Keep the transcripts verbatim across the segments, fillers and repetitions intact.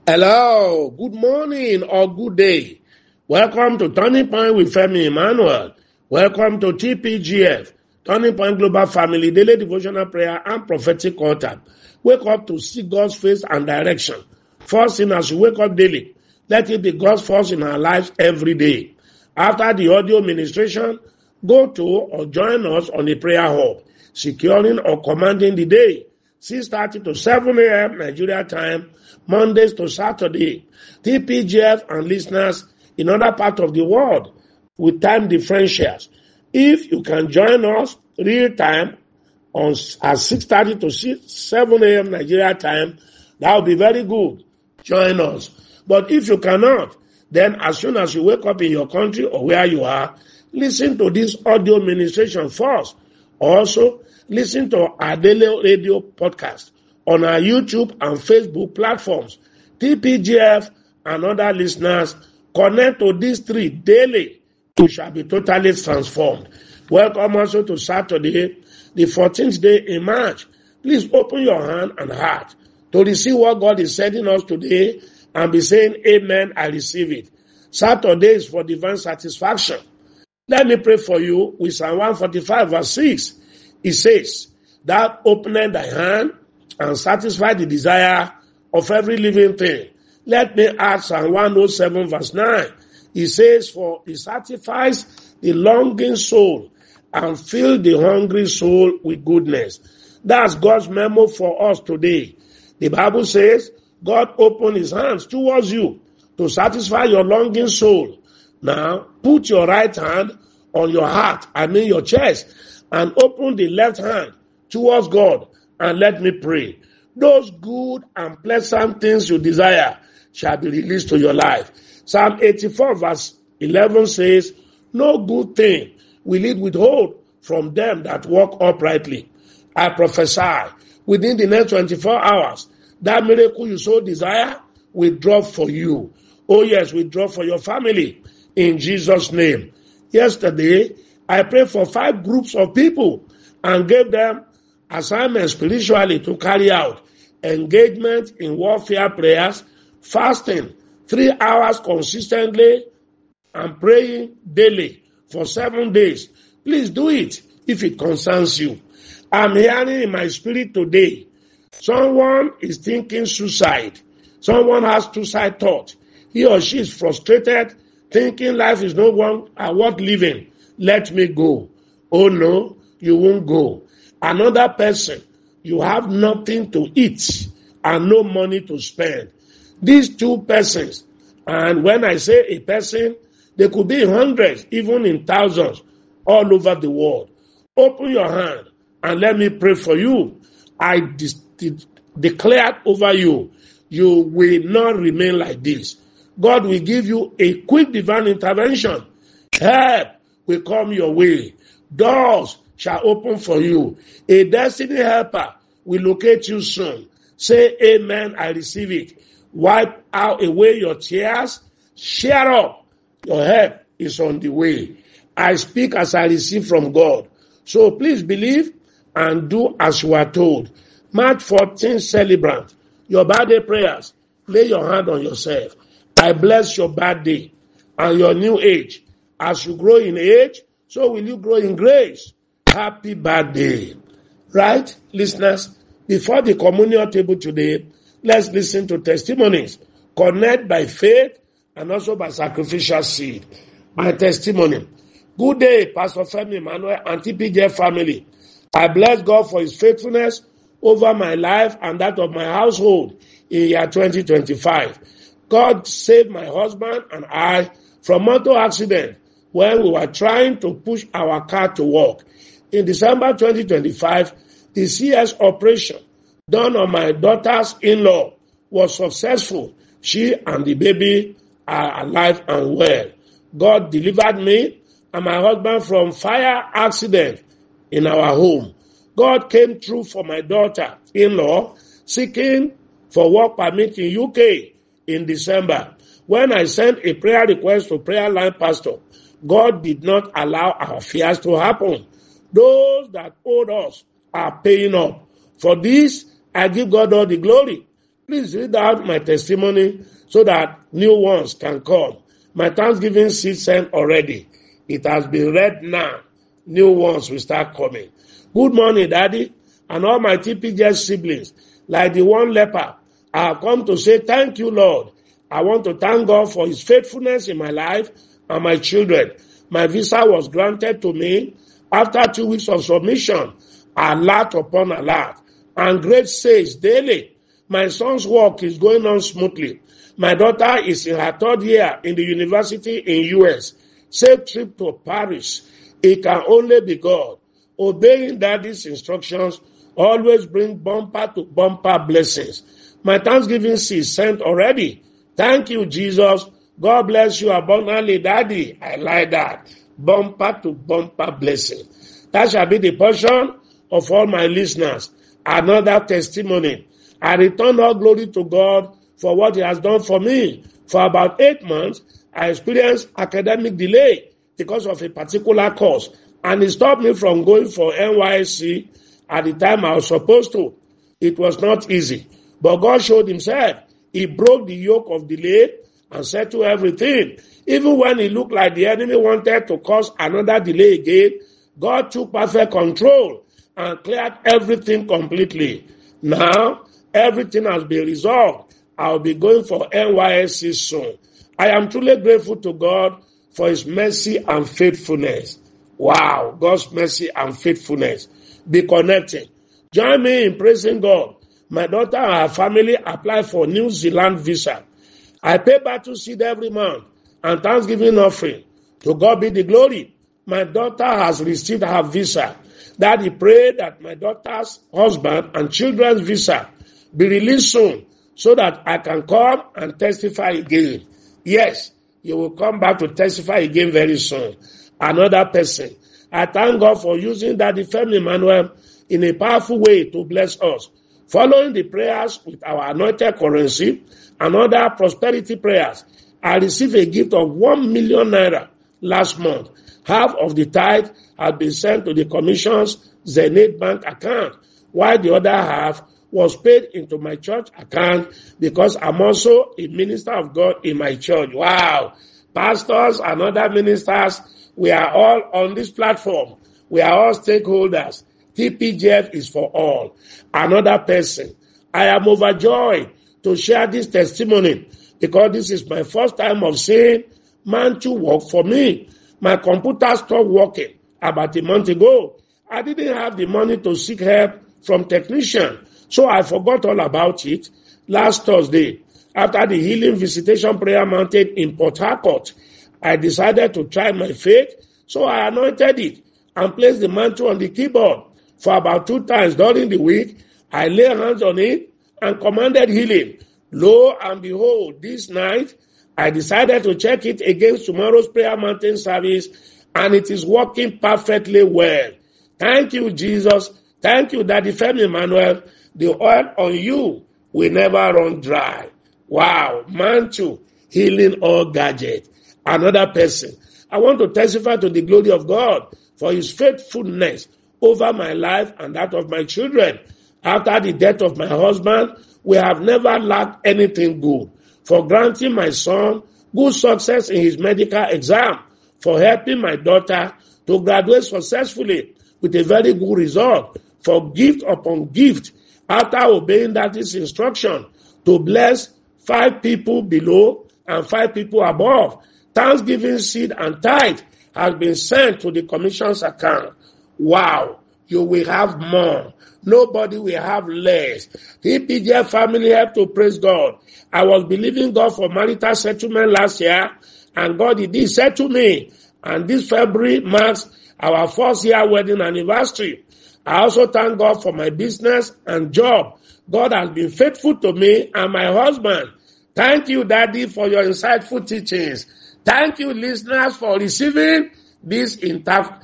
Hello, good morning or good day. Welcome to Turning Point with Femi Emmanuel. Welcome to T P G F, Turning Point Global Family, Daily Devotional Prayer and Prophetic Altar. Wake up to see God's face and direction. First thing as you wake up daily, let it be God's force in our lives every day. After the audio ministration, go to or join us on the prayer hub, securing or commanding the day. six thirty to seven a.m. Nigeria time, Mondays to Saturday. T P G F and listeners in other parts of the world with time differentials. If you can join us real time on at six thirty to seven a.m. Nigeria time, that will be very good. Join us. But if you cannot, then as soon as you wake up in your country or where you are, listen to this audio ministration first. Also, listen to our daily radio podcast on our YouTube and Facebook platforms. T P G F and other listeners, connect to these three daily. You shall be totally transformed. Welcome also to Saturday, the fourteenth day in March. Please open your hand and heart to receive what God is sending us today and be saying, Amen, I receive it. Saturday is for divine satisfaction. Let me pray for you with Psalm one forty-five verse six. It says, Thou openest thy hand and satisfy the desire of every living thing. Let me add Psalm one oh seven verse nine. It says, For he satisfies the longing soul and fill the hungry soul with goodness. That's God's memo for us today. The Bible says, God opened his hands towards you to satisfy your longing soul. Now, put your right hand on your heart, I mean your chest, and open the left hand towards God, and let me pray. Those good and pleasant things you desire shall be released to your life. Psalm eighty-four verse eleven says, No good thing will it withhold from them that walk uprightly. I prophesy, within the next twenty-four hours, that miracle you so desire will drop for you. Oh yes, will drop for your family in Jesus' name. Yesterday, I prayed for five groups of people and gave them assignments spiritually to carry out. Engagement in warfare prayers, fasting, three hours consistently, and praying daily for seven days. Please do it if it concerns you. I'm hearing in my spirit today, someone is thinking suicide. Someone has suicide thought. He or she is frustrated, thinking life is no one uh, worth living. Let me go. Oh no, you won't go. Another person, you have nothing to eat and no money to spend. These two persons, and when I say a person, they could be hundreds, even in thousands, all over the world. Open your hand and let me pray for you. I de- de- declare over you, you will not remain like this. God will give you a quick divine intervention. Help will come your way. Doors shall open for you. A destiny helper will locate you soon. Say amen, I receive it. Wipe out away your tears. Cheer up. Your help is on the way. I speak as I receive from God. So please believe and do as you are told. March fourteenth celebrant. Your birthday prayers. Lay your hand on yourself. I bless your birthday and your new age. As you grow in age, so will you grow in grace. Happy birthday. Right, listeners? Before the communion table today, let's listen to testimonies. Connect by faith and also by sacrificial seed. My testimony. Good day, Pastor Femi Emmanuel and T P G F family. I bless God for his faithfulness over my life and that of my household in year twenty twenty-five. God saved my husband and I from motor accident when we were trying to push our car to work. In December twenty twenty-five, the C S operation done on my daughter's in-law was successful. She and the baby are alive and well. God delivered me and my husband from fire accident in our home. God came through for my daughter-in-law seeking for work permit in U K in December. When I sent a prayer request to Prayer Line Pastor, God did not allow our fears to happen. Those that owed us are paying up. For this, I give God all the glory. Please read out my testimony so that new ones can come. My Thanksgiving seed sent already. It has been read now. New ones will start coming. Good morning, Daddy, and all my T P J siblings. Like the one leper, I have come to say thank you, Lord. I want to thank God for his faithfulness in my life and my children. My visa was granted to me after two weeks of submission, alert upon alert, and great says daily. My son's work is going on smoothly. My daughter is in her third year in the university in U S. Safe trip to Paris. It can only be God. Obeying Daddy's instructions always bring bumper to bumper blessings. My Thanksgiving seed sent already. Thank you, Jesus. God bless you abundantly, Daddy. I like that. Bumper to bumper blessing. That shall be the portion of all my listeners. Another testimony. I return all glory to God for what he has done for me. For about eight months, I experienced academic delay because of a particular course. And it stopped me from going for N Y S C at the time I was supposed to. It was not easy. But God showed himself. He broke the yoke of delay and settled everything. Even when it looked like the enemy wanted to cause another delay again, God took perfect control and cleared everything completely. Now, everything has been resolved. I'll be going for N Y S C soon. I am truly grateful to God for his mercy and faithfulness. Wow, God's mercy and faithfulness. Be connected. Join me in praising God. My daughter and her family apply for New Zealand visa. I pay battle seed every month and Thanksgiving offering. To God be the glory. My daughter has received her visa. Daddy prayed that my daughter's husband and children's visa be released soon so that I can come and testify again. Yes, you will come back to testify again very soon. Another person. I thank God for using Daddy Femi Emmanuel in a powerful way to bless us. Following the prayers with our anointed currency and other prosperity prayers, I received a gift of one million naira last month. Half of the tithe has been sent to the Commission's Zenith Bank account, while the other half was paid into my church account because I'm also a minister of God in my church. Wow! Pastors and other ministers, we are all on this platform. We are all stakeholders. T P G F is for all. Another person. I am overjoyed to share this testimony because this is my first time of seeing mantle work for me. My computer stopped working about a month ago. I didn't have the money to seek help from technician, so I forgot all about it last Thursday. After the healing visitation prayer mountain in Port Harcourt, I decided to try my faith, so I anointed it and placed the mantle on the keyboard. For about two times during the week, I lay hands on it and commanded healing. Lo and behold, this night, I decided to check it against tomorrow's prayer mountain service, and it is working perfectly well. Thank you, Jesus. Thank you, Daddy Femi Emmanuel. The oil on you will never run dry. Wow, mantle, healing all gadget. Another person. I want to testify to the glory of God for his faithfulness over my life and that of my children. After the death of my husband, we have never lacked anything good. For granting my son good success in his medical exam, for helping my daughter to graduate successfully with a very good result, for gift upon gift, after obeying Daddy's instruction to bless five people below and five people above. Thanksgiving seed and tithe has been sent to the Commission's account. Wow, you will have more. Nobody will have less. T P J family have to praise God. I was believing God for marital settlement last year, and God did settle me. And this February marks our first year wedding anniversary. I also thank God for my business and job. God has been faithful to me and my husband. Thank you, Daddy, for your insightful teachings. Thank you, listeners, for receiving these insightful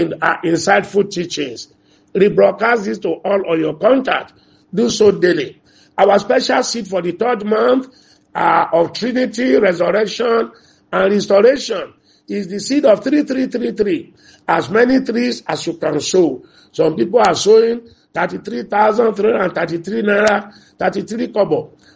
teachings. Rebroadcast this to all of your contacts. Do so daily. Our special seed for the third month uh, of Trinity, Resurrection, and Restoration is the seed of three three three three. As many threes as you can sow. Some people are sowing thirty-three thousand three hundred thirty-three naira, thirty-three kobo.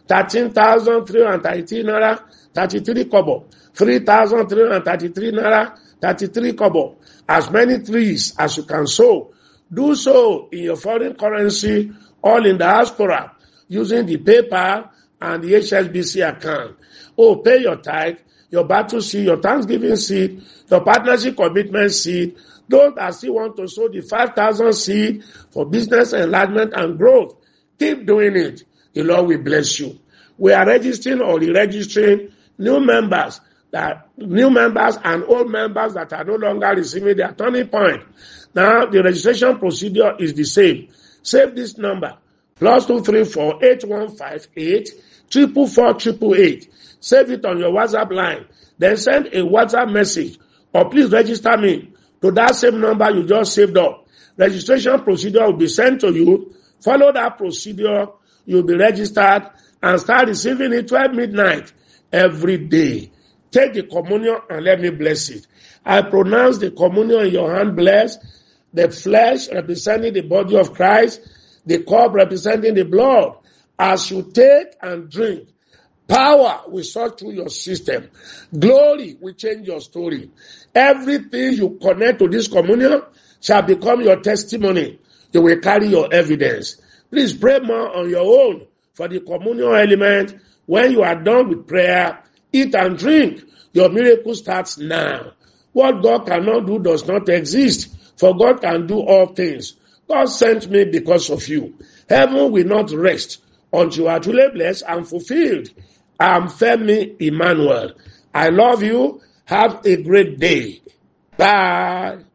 thirteen thousand three hundred thirty-three naira, thirty-three kobo, three thousand three hundred thirty-three naira, thirty-three kobo. As many threes as you can sow. Do so in your foreign currency, all in diaspora, using the PayPal and the H S B C account. Oh, pay your tithe, your battle seed, your Thanksgiving seed, your partnership commitment seed. Those that still want to sow the five thousand seed for business enlargement and growth, keep doing it. The Lord will bless you. We are registering or re-registering new members, that new members and old members that are no longer receiving their turning point. Now, the registration procedure is the same. Save this number, plus two three four eight one five eight triple four triple eight. Save it on your WhatsApp line. Then send a WhatsApp message, or please register me to that same number you just saved up. Registration procedure will be sent to you. Follow that procedure. You'll be registered and start receiving it twelve midnight every day. Take the communion and let me bless it. I pronounce the communion in your hand blessed, the flesh representing the body of Christ, the cup representing the blood. As you take and drink, power will sort through your system. Glory will change your story. Everything you connect to this communion shall become your testimony. You will carry your evidence. Please pray more on your own for the communion element. When you are done with prayer, eat and drink. Your miracle starts now. What God cannot do does not exist, for God can do all things. God sent me because of you. Heaven will not rest until you are truly blessed and fulfilled. I am Femi Emmanuel. I love you. Have a great day. Bye.